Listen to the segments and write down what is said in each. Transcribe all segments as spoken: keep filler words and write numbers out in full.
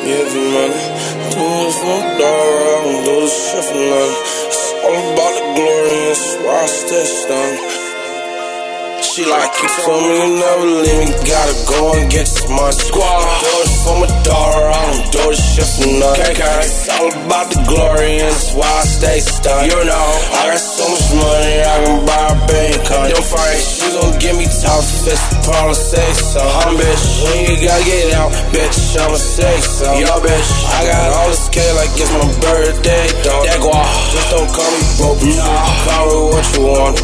Yeah, for money. Too much from the door, I don't do this shit for nothing. It's all about the glory, and that's why I stay stunned. She like, you told me you never leave me, gotta go and get this money. Squad, I do it for my daughter, I don't do this shit for nothing. It's all about the glory, and that's why I stay stunned. You know, I got so much money, I can buy a bank account. Don't fight, she gon' give me top fist, probably say something. I'm bitch, when you gotta get out, bitch, I'ma say something. Yo, bitch, I got all this K like it's my birthday, don't that go off. Just don't call me broke, nah, call me what you want.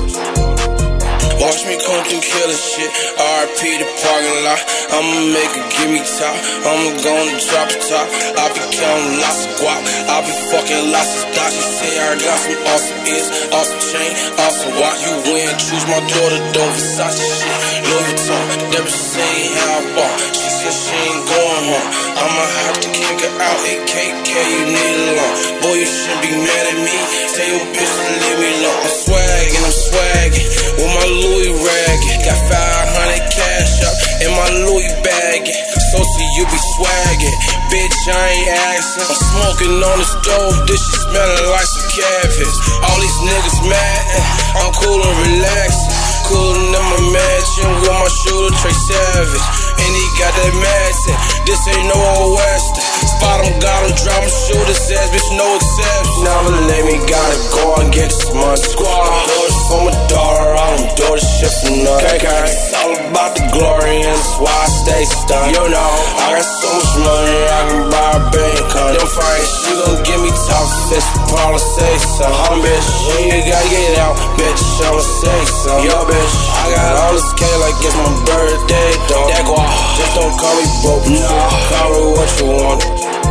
Watch me come through killer shit, R I P the parking lot. I'ma make her give me top, I'ma go and drop the top. I be counting lots of guap, I be fucking lots of stock. She say I got some awesome ears, awesome chain, awesome watch. You win, choose my daughter, don't Versace shit, Louis Vuitton. That bitch say how I bought, she said she ain't going home. I'ma have to kick her out, A K K, you need a loan. Boy, you shouldn't be mad at me, tell your bitch to leave me alone. I'm swaggin', I'm swaggin', with my Louis ragging. Got five hundred cash up in my Louis bagging. So see you be swagging, bitch, I ain't asking. I'm smoking on the stove, this shit smelling like some cabbage. All these niggas mad, I'm cool and relaxing. Coolin' in my mansion with my shooter Trey Savage. And he got that Madsen, this ain't no old western. Spot him, got him, drop him, shoot his ass, bitch, no exception. Never let me gotta go and get this money. Squad, I do it for my daughter, I don't do this shit for nothing. It's all about the glory, and that's why I stay stunned. You know, I got so much money, I can buy a bank account. Don't fight, she gon' give me top fist, probably say something. I'm bitch, when you gotta get out, bitch, I'ma say something. Yo, bitch, I got all this K like it's my birthday, don't that go off. Just don't call me broke, nah, call me what you want.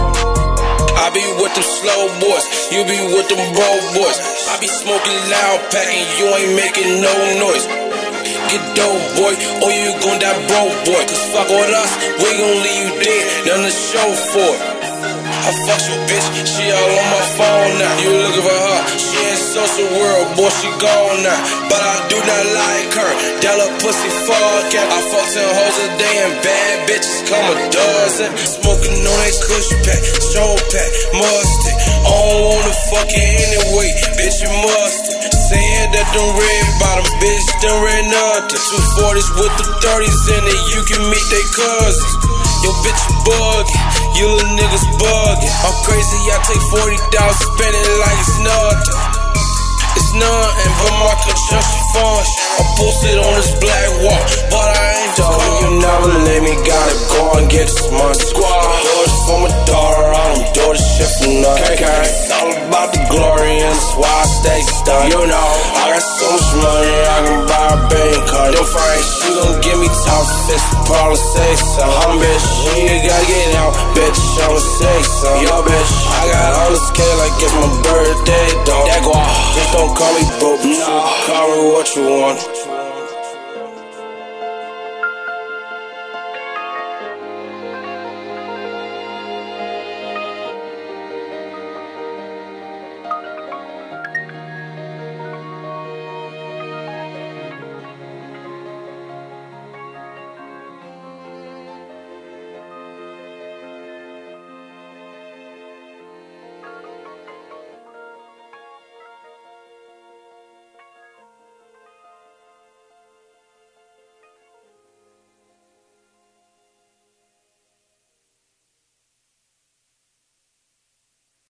I be with them slow boys, you be with them bro boys. I be smoking loud pack and you ain't making no noise. Get dope, boy, or you gon' die broke, boy. Cause fuck with us, we gon' leave you dead, nothing to show for it. I fuck you, bitch, she all on my phone now. You looking for her, she in social world, boy, she gone now. But I do not like her, that little pussy fuck out. I fuck ten hoes a day and bad bitches come a dozen. Smoking on that kush pack, strong pack, mustard. I don't wanna fuck it anyway, bitch, you mustard. Saying that them red bottom bitch, them red nothing. Two forties with the thirties in it, you can meet they cousins. Yo, bitch, you buggin', you little niggas buggin'. I'm crazy, I take forty thousand, spend it like it's nothing. It's nothing but my construction funds. I posted on this black wall, but I ain't told me you never let me gotta go and get this money. Squad, I do it for my daughter, I don't do this shit for nothing. It's all about the glory, and that's why I stay stunned. You know, I got so much money, I can buy a bank account. Don't fight, she gon' give me top fist, probably say something. I'm bitch, when you gotta get out, bitch, I'ma say something. Yo, bitch, I got all this K like it's my birthday, don't that go off. Just don't call me broke, nah, call me what you want.